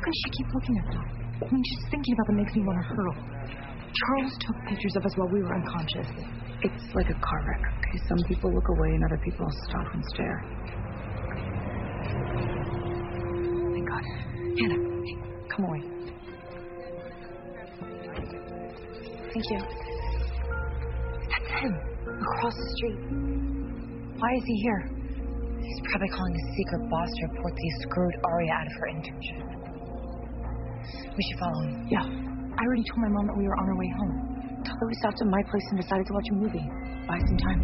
can she keep looking at them? I mean, just thinking about them makes me want to hurl. Charles took pictures of us while we were unconscious. It's like a car wreck, okay? Some people look away and other people stop and stare. Thank God. Hannah, hey, come away. Thank you. That's him, across the street. Why is he here? He's probably calling his secret boss to report that he screwed Aria out of her internship. We should follow him. Yeah. I already told my mom that we were on our way home. Tell her we stopped at my place and decided to watch a movie. Buy some time